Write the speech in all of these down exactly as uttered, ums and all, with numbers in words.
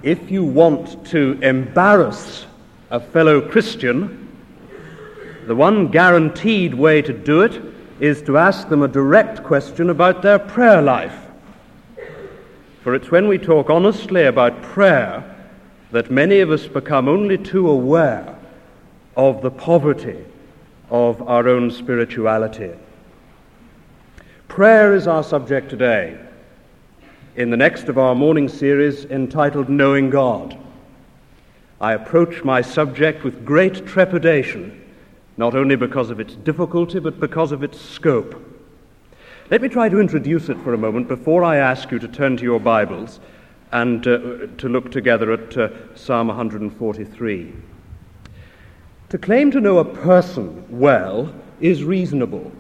If you want to embarrass a fellow Christian, the one guaranteed way to do it is to ask them a direct question about their prayer life. For it's when we talk honestly about prayer that many of us become only too aware of the poverty of our own spirituality. Prayer is our subject today, in the next of our morning series entitled Knowing God. I approach my subject with great trepidation, not only because of its difficulty, but because of its scope. Let me try to introduce it for a moment before I ask you to turn to your Bibles and uh, to look together at uh, Psalm one forty-three. To claim to know a person well is reasonable.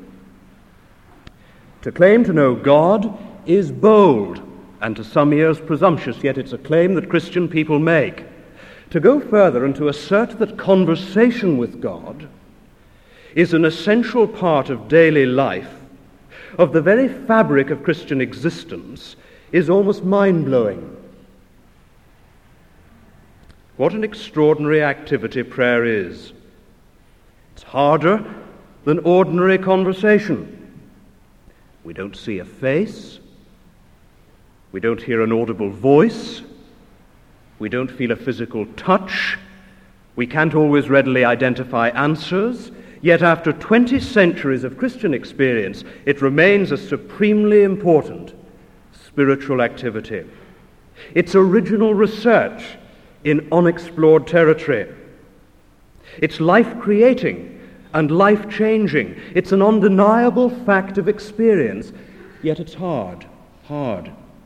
To claim to know God is bold, and to some ears presumptuous, yet it's a claim that Christian people make. To go further and to assert that conversation with God is an essential part of daily life, of the very fabric of Christian existence, is almost mind-blowing. What an extraordinary activity prayer is. It's harder than ordinary conversation. We don't see a face. We don't hear an audible voice. We don't feel a physical touch. We can't always readily identify answers. Yet after twenty centuries of Christian experience, it remains a supremely important spiritual activity. It's original research in unexplored territory. It's life-creating and life-changing. It's an undeniable fact of experience, yet it's hard, hard.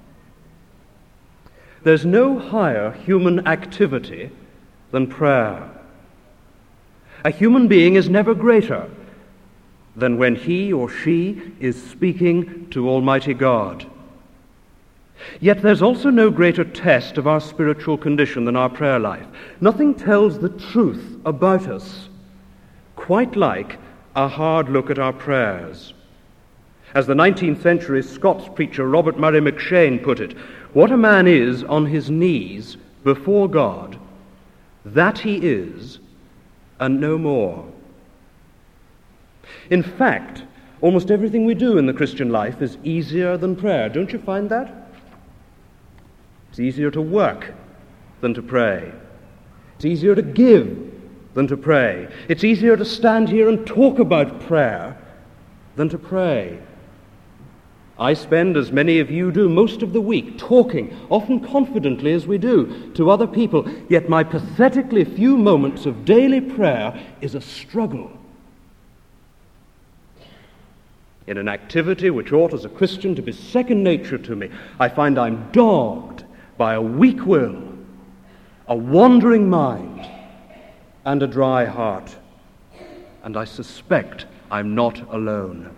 There's no higher human activity than prayer. A human being is never greater than when he or she is speaking to Almighty God. Yet there's also no greater test of our spiritual condition than our prayer life. Nothing tells the truth about us quite like a hard look at our prayers. As the nineteenth century Scots preacher Robert Murray McCheyne put it, what a man is on his knees before God, that he is, and no more. In fact, almost everything we do in the Christian life is easier than prayer. Don't you find that? It's easier to work than to pray. It's easier to give than to pray. It's easier to stand here and talk about prayer than to pray. I spend, as many of you do, most of the week talking, often confidently as we do, to other people, yet my pathetically few moments of daily prayer is a struggle. In an activity which ought as a Christian to be second nature to me, I find I'm dogged by a weak will, a wandering mind, and a dry heart. And I suspect I'm not alone.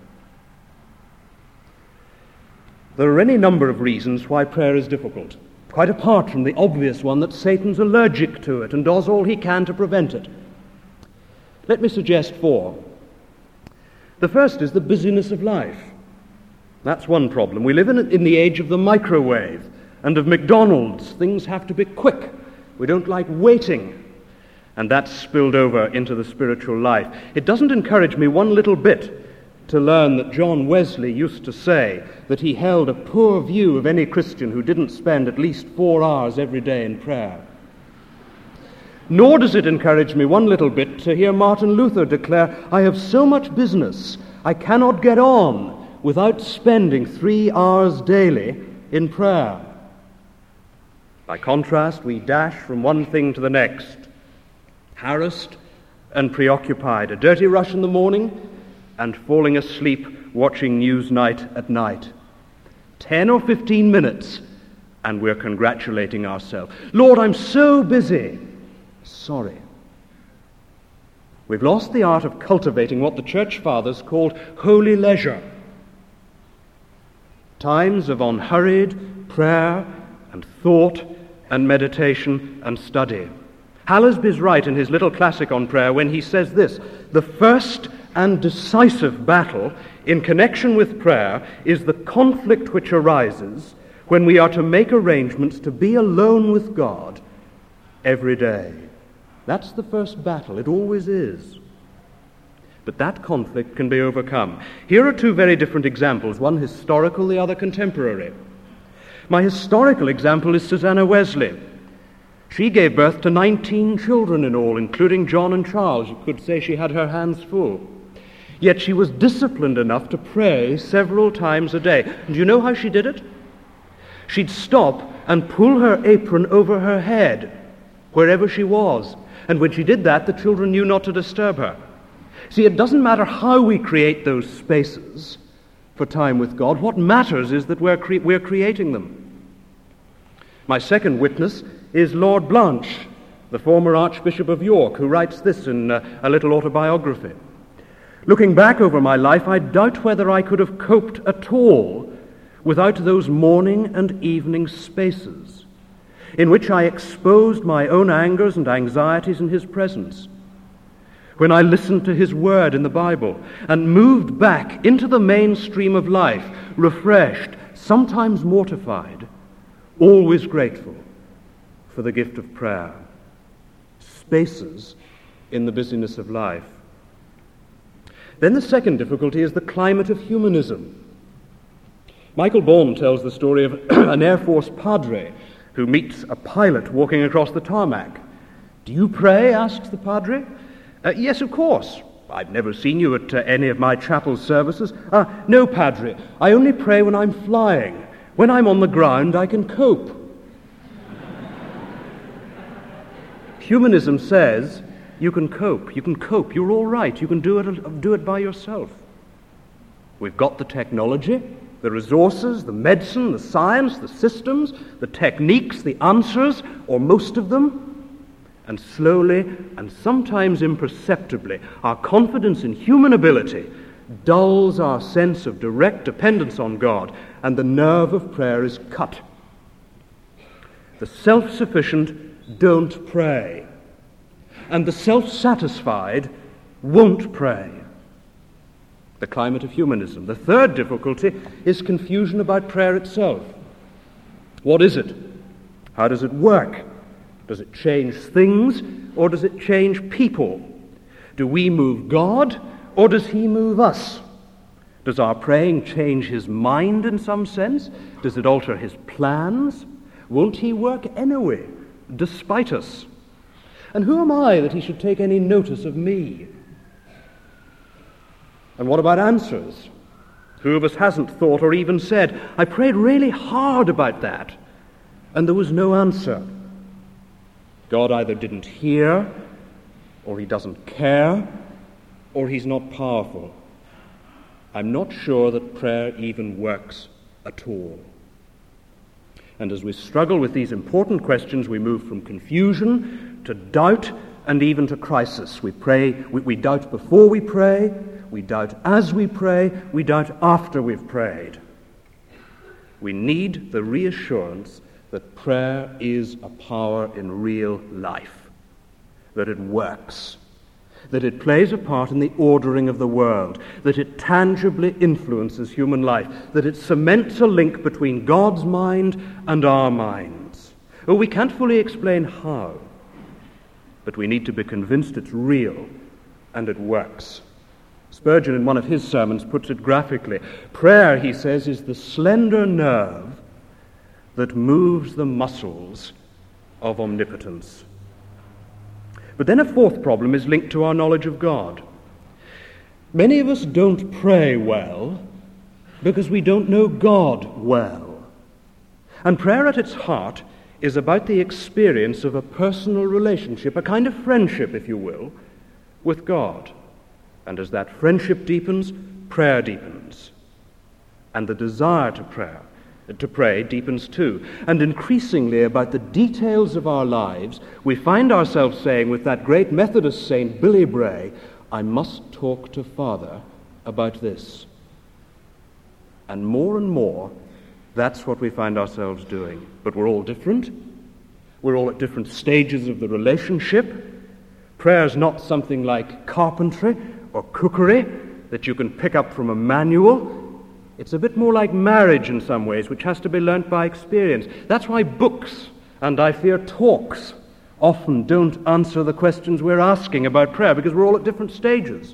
There are any number of reasons why prayer is difficult, quite apart from the obvious one that Satan's allergic to it and does all he can to prevent it. Let me suggest four. The first is the busyness of life. That's one problem. We live in, in the age of the microwave and of McDonald's. Things have to be quick. We don't like waiting. And that's spilled over into the spiritual life. It doesn't encourage me one little bit to learn that John Wesley used to say that he held a poor view of any Christian who didn't spend at least four hours every day in prayer. Nor does it encourage me one little bit to hear Martin Luther declare, "I have so much business, I cannot get on without spending three hours daily in prayer." By contrast, we dash from one thing to the next, harassed and preoccupied, a dirty rush in the morning, and falling asleep watching Newsnight at night. Ten or fifteen minutes, and we're congratulating ourselves. "Lord, I'm so busy." Sorry. We've lost the art of cultivating what the Church Fathers called holy leisure. Times of unhurried prayer and thought and meditation and study. Hallersby's right in his little classic on prayer when he says this: the first and decisive battle in connection with prayer is the conflict which arises when we are to make arrangements to be alone with God every day. That's the first battle. It always is. But that conflict can be overcome. Here are two very different examples, one historical, the other contemporary. My historical example is Susanna Wesley. She gave birth to nineteen children in all, including John and Charles. You could say she had her hands full. Yet she was disciplined enough to pray several times a day. And do you know how she did it? She'd stop and pull her apron over her head wherever she was. And when she did that, the children knew not to disturb her. See, it doesn't matter how we create those spaces for time with God. What matters is that we're, cre- we're creating them. My second witness is Lord Blanche, the former Archbishop of York, who writes this in uh, a little autobiography. Looking back over my life, I doubt whether I could have coped at all without those morning and evening spaces in which I exposed my own angers and anxieties in his presence, when I listened to his word in the Bible and moved back into the mainstream of life, refreshed, sometimes mortified, always grateful for the gift of prayer. Spaces in the busyness of life. Then the second difficulty is the climate of humanism. Michael Baum tells the story of an Air Force padre who meets a pilot walking across the tarmac. "Do you pray?" asks the padre. Uh, yes, of course. I've never seen you at uh, any of my chapel services. Uh, no, padre, I only pray when I'm flying. When I'm on the ground, I can cope. Humanism says you can cope. You can cope. You're all right. You can do it, do it by yourself. We've got the technology, the resources, the medicine, the science, the systems, the techniques, the answers, or most of them. And slowly, and sometimes imperceptibly, our confidence in human ability dulls our sense of direct dependence on God, and the nerve of prayer is cut. The self-sufficient don't pray, and the self-satisfied won't pray. The climate of humanism. The third difficulty is confusion about prayer itself. What is it? How does it work? Does it change things, or does it change people? Do we move God, or does he move us? Does our praying change his mind in some sense? Does it alter his plans? Won't he work anyway, despite us? And who am I that he should take any notice of me? And what about answers? Who of us hasn't thought or even said, "I prayed really hard about that, and there was no answer"? God either didn't hear, or he doesn't care, or he's not powerful. I'm not sure that prayer even works at all. And as we struggle with these important questions, we move from confusion to doubt and even to crisis. We pray, we, we doubt before we pray, we doubt as we pray, we doubt after we've prayed. We need the reassurance that prayer is a power in real life, that it works, that it plays a part in the ordering of the world, that it tangibly influences human life, that it cements a link between God's mind and our minds. Oh, we can't fully explain how, but we need to be convinced it's real and it works. Spurgeon, in one of his sermons, puts it graphically. Prayer, he says, is the slender nerve that moves the muscles of omnipotence. But then a fourth problem is linked to our knowledge of God. Many of us don't pray well because we don't know God well. And prayer at its heart is about the experience of a personal relationship, a kind of friendship, if you will, with God. And as that friendship deepens, prayer deepens. And the desire to prayer to pray deepens too. And increasingly about the details of our lives, we find ourselves saying with that great Methodist saint, Billy Bray, "I must talk to Father about this." And more and more, that's what we find ourselves doing. But we're all different. We're all at different stages of the relationship. Prayer's not something like carpentry or cookery that you can pick up from a manual. It's a bit more like marriage in some ways, which has to be learnt by experience. That's why books, and I fear talks, often don't answer the questions we're asking about prayer, because we're all at different stages.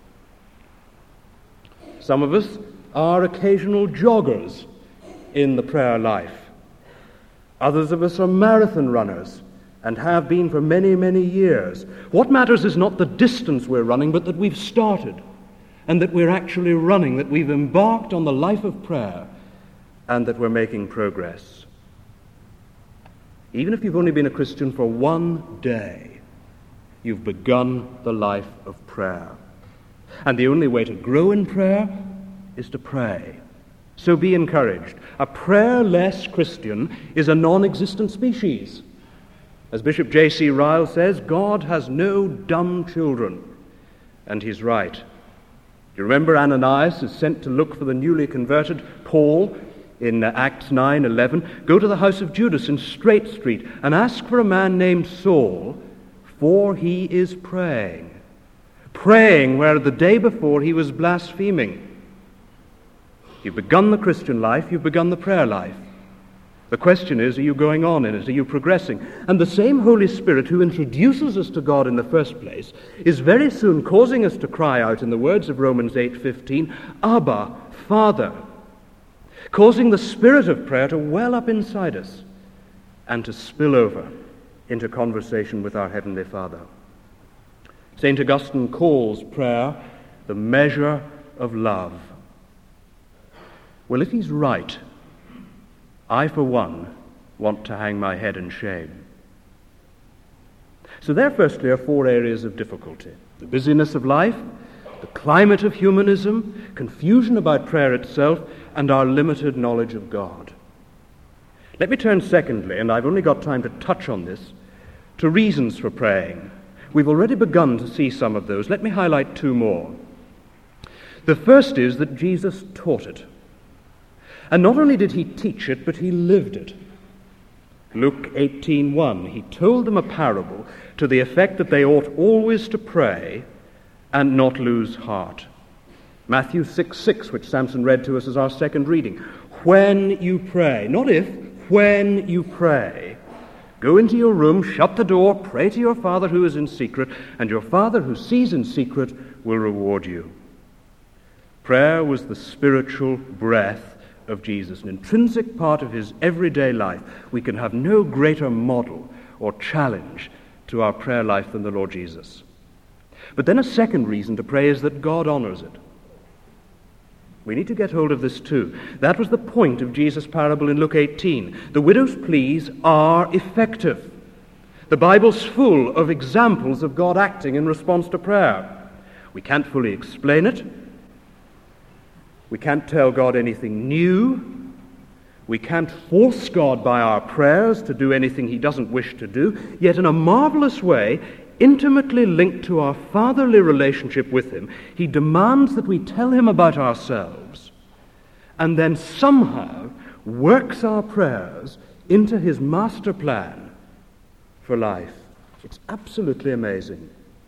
Some of us are occasional joggers in the prayer life. Others of us are marathon runners and have been for many, many years. What matters is not the distance we're running, but that we've started and that we're actually running, that we've embarked on the life of prayer and that we're making progress. Even if you've only been a Christian for one day, you've begun the life of prayer. And the only way to grow in prayer is to pray. So be encouraged. A prayerless Christian is a non-existent species. As Bishop J C Ryle says, God has no dumb children. And he's right. You remember Ananias is sent to look for the newly converted Paul in Acts nine eleven. Go to the house of Judas in Straight Street and ask for a man named Saul, for he is praying. Praying where the day before he was blaspheming. You've begun the Christian life, you've begun the prayer life. The question is, are you going on in it? Are you progressing? And the same Holy Spirit who introduces us to God in the first place is very soon causing us to cry out, in the words of Romans eight fifteen, Abba, Father, causing the spirit of prayer to well up inside us and to spill over into conversation with our Heavenly Father. Saint Augustine calls prayer the measure of love. Well, if he's right, I, for one, want to hang my head in shame. So there, firstly, are four areas of difficulty. The busyness of life, the climate of humanism, confusion about prayer itself, and our limited knowledge of God. Let me turn secondly, and I've only got time to touch on this, to reasons for praying. We've already begun to see some of those. Let me highlight two more. The first is that Jesus taught it. And not only did he teach it, but he lived it. Luke eighteen one, he told them a parable to the effect that they ought always to pray and not lose heart. Matthew six six, which Samson read to us as our second reading. When you pray, not if, when you pray, go into your room, shut the door, pray to your Father who is in secret, and your Father who sees in secret will reward you. Prayer was the spiritual breath of Jesus, an intrinsic part of his everyday life. We can have no greater model or challenge to our prayer life than the Lord Jesus. But then a second reason to pray is that God honors it. We need to get hold of this too. That was the point of Jesus' parable in Luke eighteen. The widow's pleas are effective. The Bible's full of examples of God acting in response to prayer. We can't fully explain it. We can't tell God anything new. We can't force God by our prayers to do anything he doesn't wish to do. Yet in a marvelous way, intimately linked to our fatherly relationship with him, he demands that we tell him about ourselves and then somehow works our prayers into his master plan for life. It's absolutely amazing.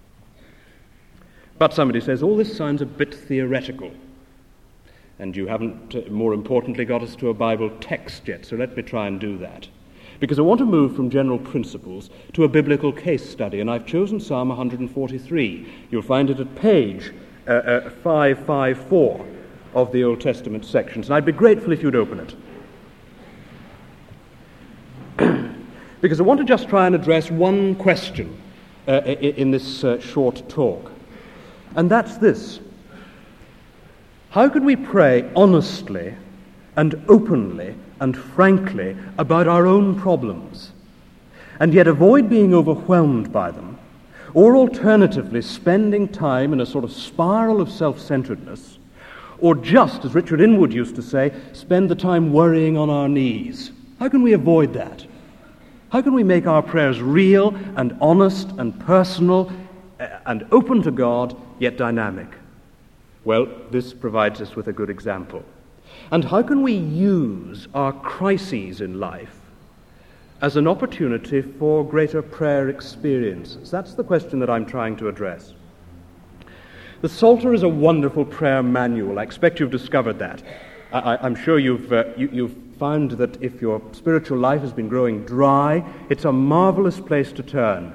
But somebody says, all this sounds a bit theoretical. And you haven't, uh, more importantly, got us to a Bible text yet, so let me try and do that. Because I want to move from general principles to a biblical case study, and I've chosen Psalm one forty-three. You'll find it at page uh, uh, five fifty-four of the Old Testament sections, and I'd be grateful if you'd open it. Because I want to just try and address one question uh, in this uh, short talk, and that's this. How can we pray honestly and openly and frankly about our own problems, and yet avoid being overwhelmed by them, or alternatively spending time in a sort of spiral of self-centeredness, or just, as Richard Inwood used to say, spend the time worrying on our knees? How can we avoid that? How can we make our prayers real and honest and personal and open to God, yet dynamic? Well, this provides us with a good example. And how can we use our crises in life as an opportunity for greater prayer experiences? That's the question that I'm trying to address. The Psalter is a wonderful prayer manual. I expect you've discovered that. I, I'm sure you've, uh, you, you've found that if your spiritual life has been growing dry, it's a marvelous place to turn.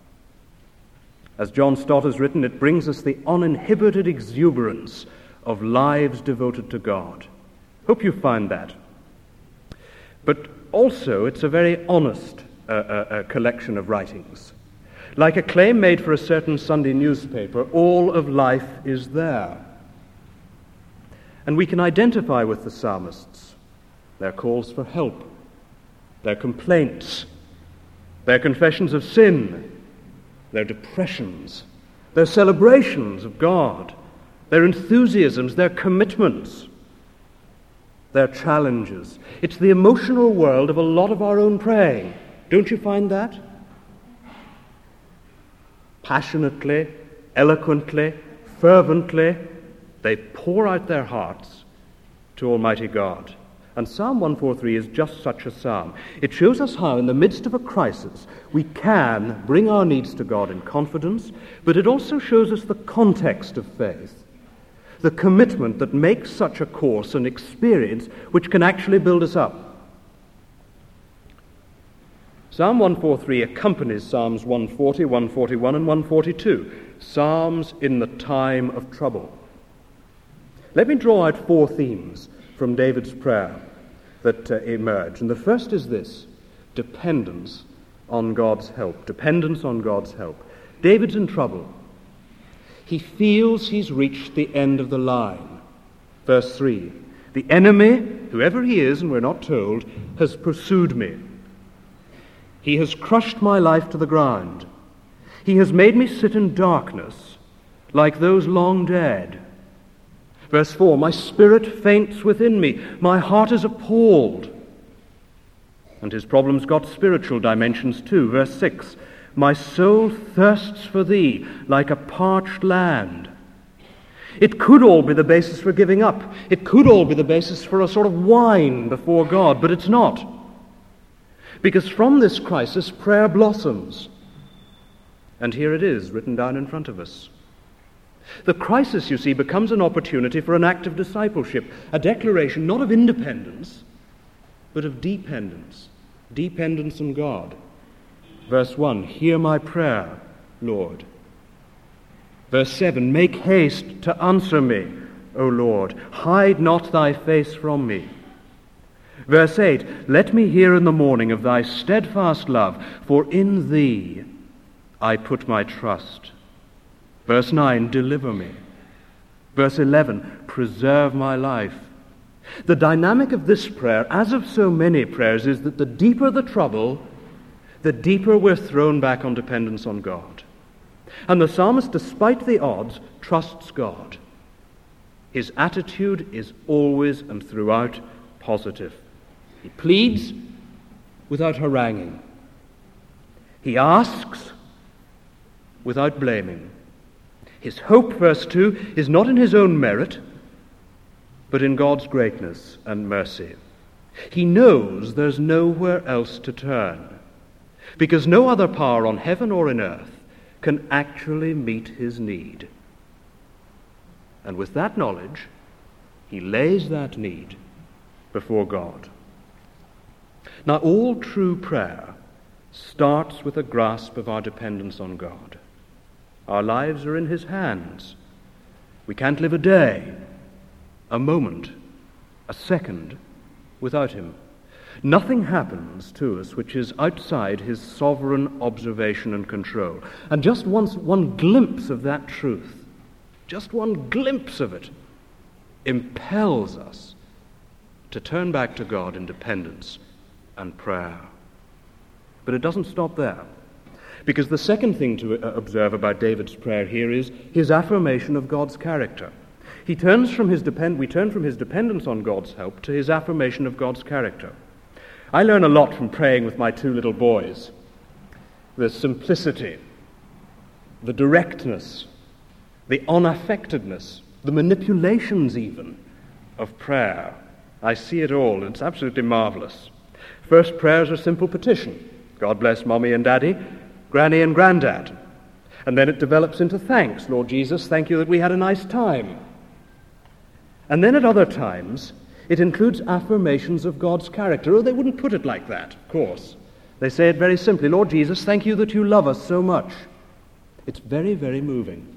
As John Stott has written, it brings us the uninhibited exuberance of lives devoted to God. Hope you find that. But also, it's a very honest uh, uh, uh, collection of writings. Like a claim made for a certain Sunday newspaper, all of life is there. And we can identify with the psalmists, their calls for help, their complaints, their confessions of sin, their depressions, their celebrations of God, their enthusiasms, their commitments, their challenges. It's the emotional world of a lot of our own praying. Don't you find that? Passionately, eloquently, fervently, they pour out their hearts to Almighty God. And Psalm one forty-three is just such a psalm. It shows us how, in the midst of a crisis, we can bring our needs to God in confidence, but it also shows us the context of faith, the commitment that makes such a course an experience which can actually build us up. Psalm one forty-three accompanies Psalms one forty, one forty-one, and one forty-two, psalms in the time of trouble. Let me draw out four themes from David's prayer that uh, emerge. And the first is this: dependence on God's help. Dependence on God's help. David's in trouble. He feels he's reached the end of the line. Verse three, the enemy, whoever he is, and we're not told, has pursued me. He has crushed my life to the ground. He has made me sit in darkness like those long dead. Verse four, my spirit faints within me. My heart is appalled. And his problem's got spiritual dimensions too. Verse six, my soul thirsts for thee like a parched land. It could all be the basis for giving up. It could all be the basis for a sort of whine before God, but it's not. Because from this crisis, prayer blossoms. And here it is, written down in front of us. The crisis, you see, becomes an opportunity for an act of discipleship, a declaration not of independence, but of dependence, dependence on God. Verse one, hear my prayer, Lord. Verse seven, make haste to answer me, O Lord. Hide not thy face from me. Verse eight, let me hear in the morning of thy steadfast love, for in thee I put my trust. Verse nine, deliver me. Verse eleven, preserve my life. The dynamic of this prayer, as of so many prayers, is that the deeper the trouble, the deeper we're thrown back on dependence on God. And the psalmist, despite the odds, trusts God. His attitude is always and throughout positive. He pleads without haranguing. He asks without blaming. His hope, verse two, is not in his own merit, but in God's greatness and mercy. He knows there's nowhere else to turn, because no other power on heaven or in earth can actually meet his need. And with that knowledge, he lays that need before God. Now, all true prayer starts with a grasp of our dependence on God. Our lives are in his hands. We can't live a day, a moment, a second without him. Nothing happens to us which is outside his sovereign observation and control. And just once, one glimpse of that truth, just one glimpse of it, impels us to turn back to God in dependence and prayer. But it doesn't stop there. Because the second thing to observe about David's prayer here is his affirmation of God's character. He turns from his depend, we turn from his dependence on God's help to his affirmation of God's character. I learn a lot from praying with my two little boys. The simplicity, the directness, the unaffectedness, the manipulations even of prayer. I see it all, and it's absolutely marvelous. First prayer is a simple petition. God bless Mommy and Daddy, Granny and Granddad. And then it develops into thanks. Lord Jesus, thank you that we had a nice time. And then at other times, It includes affirmations of God's character. Oh, they wouldn't put it like that, of course. They say it very simply, Lord Jesus, thank you that you love us so much. It's very, very moving.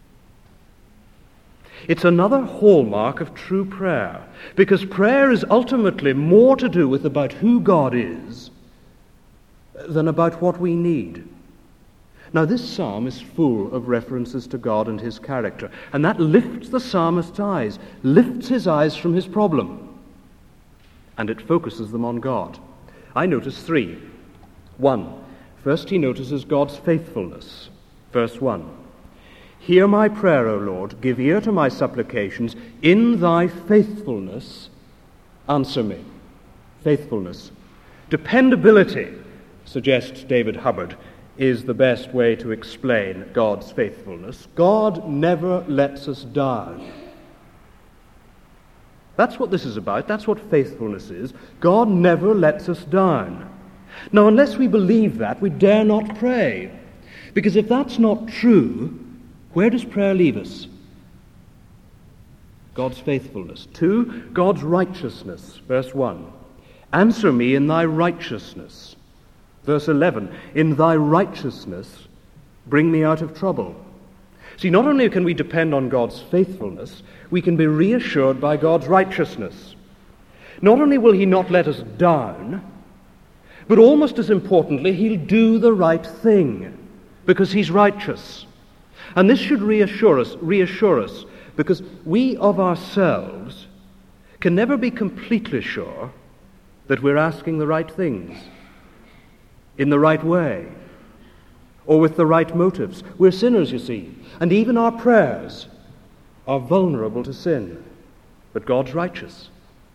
It's another hallmark of true prayer, because prayer is ultimately more to do with about who God is than about what we need. Now, this psalm is full of references to God and his character, and that lifts the psalmist's eyes, lifts his eyes from his problem, and it focuses them on God. I notice three. One, first he notices God's faithfulness. Verse one, hear my prayer, O Lord, give ear to my supplications. In thy faithfulness, answer me. Faithfulness. Dependability, suggests David Hubbard, is the best way to explain God's faithfulness. God never lets us down. That's what this is about. That's what faithfulness is. God never lets us down. Now, unless we believe that, we dare not pray. Because if that's not true, where does prayer leave us? God's faithfulness. Two, God's righteousness. Verse one, answer me in thy righteousness. Verse eleven, in thy righteousness bring me out of trouble. See, not only can we depend on God's faithfulness, we can be reassured by God's righteousness. Not only will he not let us down, but almost as importantly, he'll do the right thing, because he's righteous. And this should reassure us, reassure us, because we of ourselves can never be completely sure that we're asking the right things, in the right way, or with the right motives. We're sinners, you see, and even our prayers are vulnerable to sin. But God's righteous.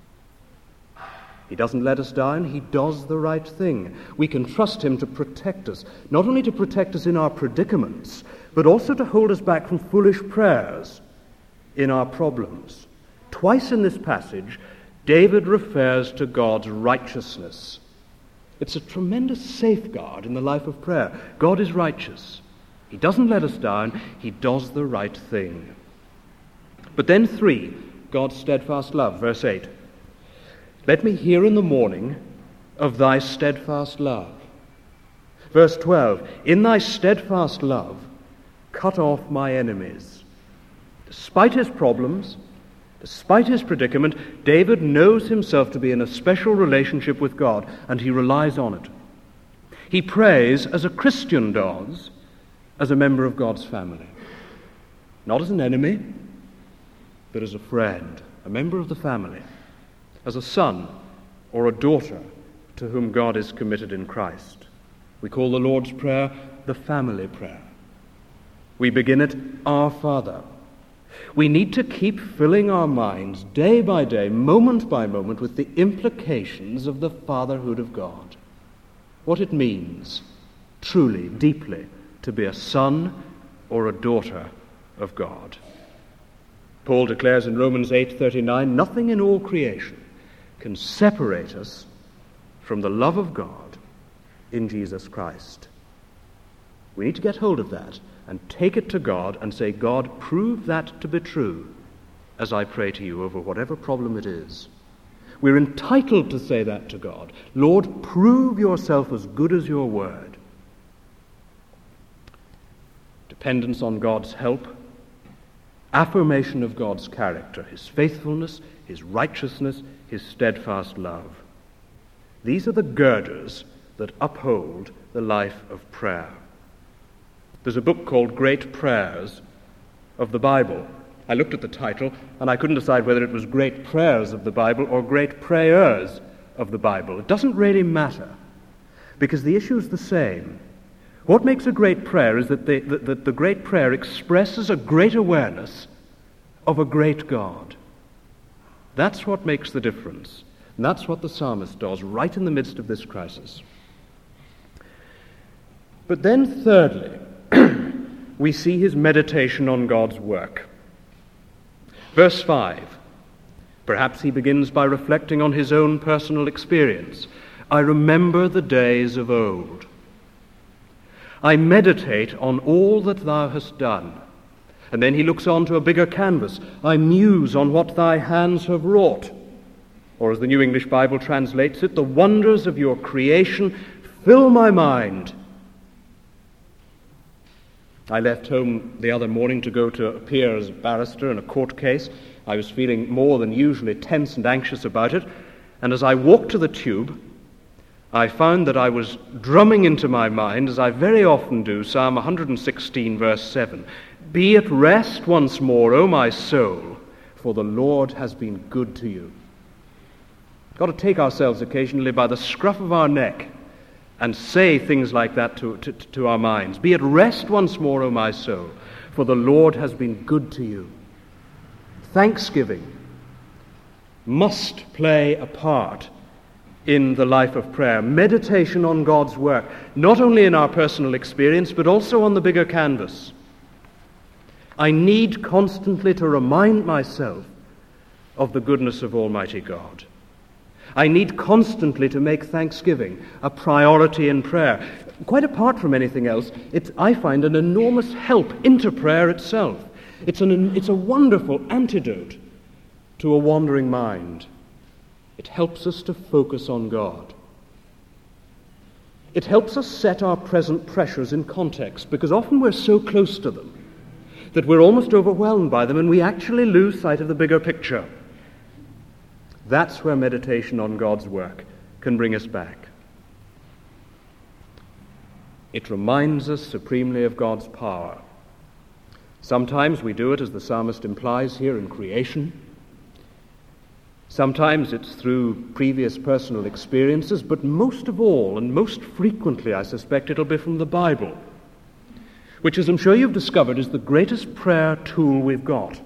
He doesn't let us down. He does the right thing. We can trust him to protect us, not only to protect us in our predicaments, but also to hold us back from foolish prayers in our problems. Twice in this passage, David refers to God's righteousness. It's a tremendous safeguard in the life of prayer. God is righteous. He doesn't let us down. He does the right thing. But then three, God's steadfast love. Verse eight. Let me hear in the morning of thy steadfast love. Verse twelve. In thy steadfast love, cut off my enemies. Despite his problems, despite his predicament, David knows himself to be in a special relationship with God, and he relies on it. He prays as a Christian does, as a member of God's family. Not as an enemy, but as a friend, a member of the family, as a son or a daughter to whom God is committed in Christ. We call the Lord's Prayer the family prayer. We begin it, Our Father. We need to keep filling our minds day by day, moment by moment, with the implications of the fatherhood of God. What it means, truly, deeply, to be a son or a daughter of God. Paul declares in Romans eight thirty-nine, nothing in all creation can separate us from the love of God in Jesus Christ. We need to get hold of that and take it to God and say, God, prove that to be true as I pray to you over whatever problem it is. We're entitled to say that to God. Lord, prove yourself as good as your word. Dependence on God's help, affirmation of God's character, his faithfulness, his righteousness, his steadfast love. These are the girders that uphold the life of prayer. There's a book called Great Prayers of the Bible. I looked at the title, and I couldn't decide whether it was Great Prayers of the Bible or Great Prayers of the Bible. It doesn't really matter, because the issue is the same. What makes a great prayer is that the, that, that the great prayer expresses a great awareness of a great God. That's what makes the difference. And that's what the psalmist does right in the midst of this crisis. But then thirdly, we see his meditation on God's work. Verse five. Perhaps he begins by reflecting on his own personal experience. I remember the days of old. I meditate on all that thou hast done. And then he looks on to a bigger canvas. I muse on what thy hands have wrought. Or as the New English Bible translates it, the wonders of your creation fill my mind. I left home the other morning to go to appear as a barrister in a court case. I was feeling more than usually tense and anxious about it, and as I walked to the tube, I found that I was drumming into my mind, as I very often do, Psalm one hundred sixteen, verse seven. Be at rest once more, O my soul, for the Lord has been good to you. We've got to take ourselves occasionally by the scruff of our neck and say things like that to, to, to our minds. Be at rest once more, O my soul, for the Lord has been good to you. Thanksgiving must play a part in the life of prayer. Meditation on God's work, not only in our personal experience, but also on the bigger canvas. I need constantly to remind myself of the goodness of Almighty God. I need constantly to make thanksgiving a priority in prayer. Quite apart from anything else, it's, I find, an enormous help into prayer itself. It's, an, it's a wonderful antidote to a wandering mind. It helps us to focus on God. It helps us set our present pressures in context, because often we're so close to them that we're almost overwhelmed by them and we actually lose sight of the bigger picture. That's where meditation on God's work can bring us back. It reminds us supremely of God's power. Sometimes we do it, as the psalmist implies here, in creation. Sometimes it's through previous personal experiences, but most of all, and most frequently, I suspect, it'll be from the Bible, which, as I'm sure you've discovered, is the greatest prayer tool we've got.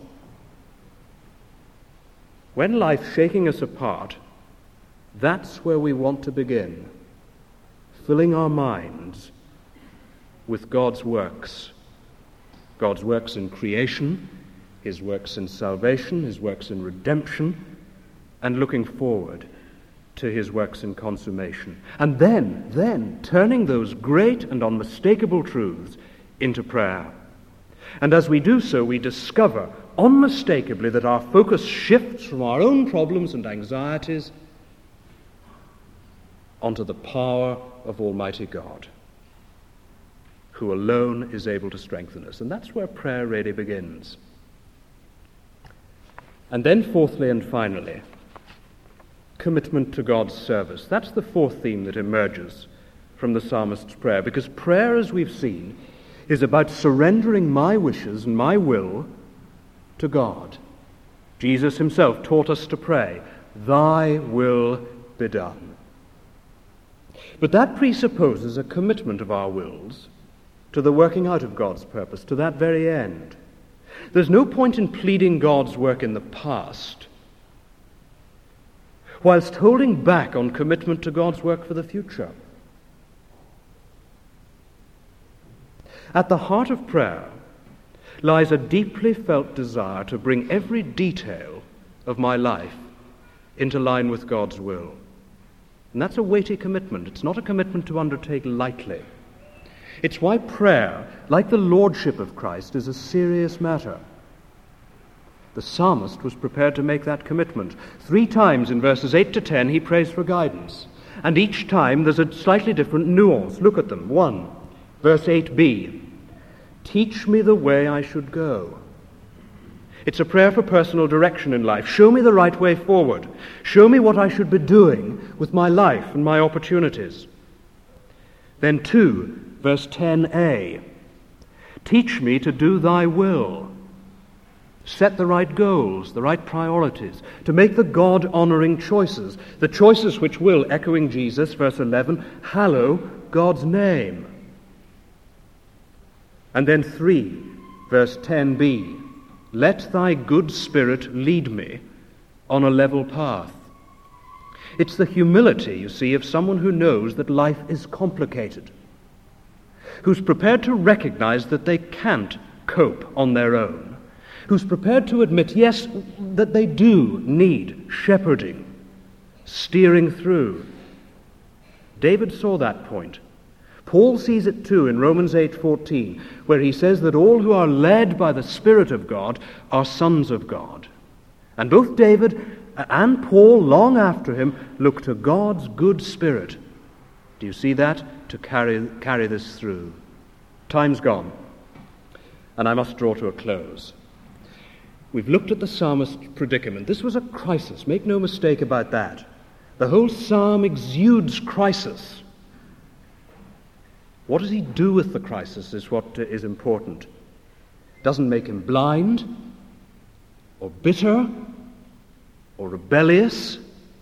When life's shaking us apart, that's where we want to begin, filling our minds with God's works. God's works in creation, His works in salvation, His works in redemption, and looking forward to His works in consummation. And then, then, turning those great and unmistakable truths into prayer. And as we do so, we discover unmistakably that our focus shifts from our own problems and anxieties onto the power of Almighty God, who alone is able to strengthen us. And that's where prayer really begins. And then fourthly and finally, commitment to God's service. That's the fourth theme that emerges from the psalmist's prayer, because prayer, as we've seen, is about surrendering my wishes and my will to God. Jesus himself taught us to pray, "Thy will be done." But that presupposes a commitment of our wills to the working out of God's purpose, to that very end. There's no point in pleading God's work in the past whilst holding back on commitment to God's work for the future. At the heart of prayer lies a deeply felt desire to bring every detail of my life into line with God's will. And that's a weighty commitment. It's not a commitment to undertake lightly. It's why prayer, like the lordship of Christ, is a serious matter. The psalmist was prepared to make that commitment. Three times in verses eight to ten he prays for guidance. And each time there's a slightly different nuance. Look at them. One, verse eight b. Teach me the way I should go. It's a prayer for personal direction in life. Show me the right way forward. Show me what I should be doing with my life and my opportunities. Then two, verse ten a. Teach me to do thy will. Set the right goals, the right priorities, to make the God-honoring choices, the choices which will, echoing Jesus, verse eleven, hallow God's name. And then three, verse ten b. Let thy good spirit lead me on a level path. It's the humility, you see, of someone who knows that life is complicated, who's prepared to recognize that they can't cope on their own, who's prepared to admit, yes, that they do need shepherding, steering through. David saw that point. Paul sees it too in Romans eight fourteen, where he says that all who are led by the Spirit of God are sons of God. And both David and Paul, long after him, look to God's good Spirit. Do you see that? To carry, carry this through. Time's gone, and I must draw to a close. We've looked at the psalmist's predicament. This was a crisis. Make no mistake about that. The whole psalm exudes crisis. What does he do with the crisis is what is important. It doesn't make him blind or bitter or rebellious.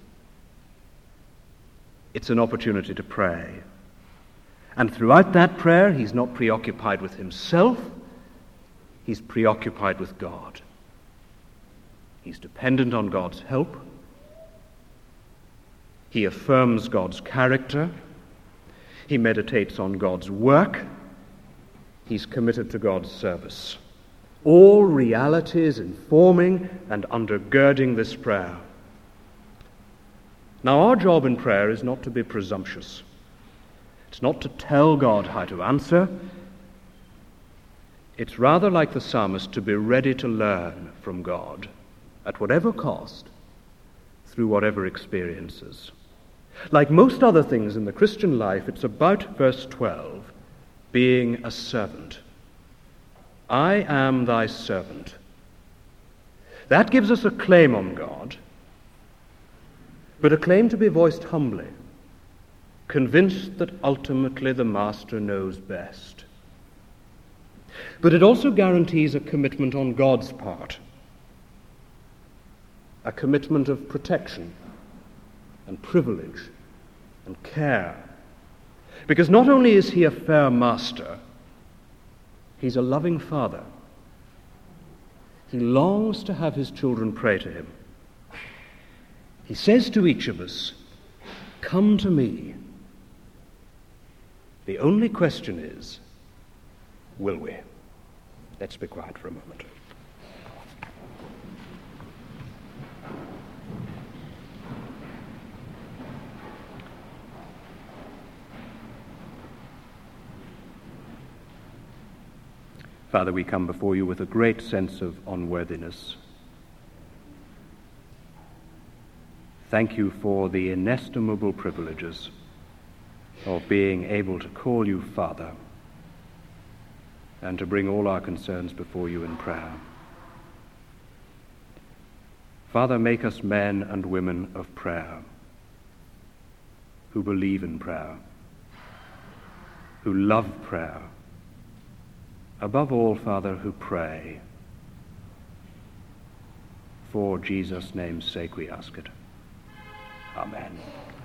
It's an opportunity to pray. And throughout that prayer, he's not preoccupied with himself. He's preoccupied with God. He's dependent on God's help. He affirms God's character. He meditates on God's work. He's committed to God's service. All realities informing and undergirding this prayer. Now, our job in prayer is not to be presumptuous. It's not to tell God how to answer. It's rather, like the psalmist, to be ready to learn from God at whatever cost, through whatever experiences. Like most other things in the Christian life, it's about, verse twelve, being a servant. I am thy servant. That gives us a claim on God, but a claim to be voiced humbly, convinced that ultimately the Master knows best. But it also guarantees a commitment on God's part, a commitment of protection and privilege and care. Because not only is he a fair master, he's a loving father. He longs to have his children pray to him. He says to each of us, "Come to me." The only question is, will we? Let's be quiet for a moment. Father, we come before you with a great sense of unworthiness. Thank you for the inestimable privileges of being able to call you Father and to bring all our concerns before you in prayer. Father, make us men and women of prayer, who believe in prayer, who love prayer. Above all, Father, who pray. For Jesus' name's sake we ask it. Amen.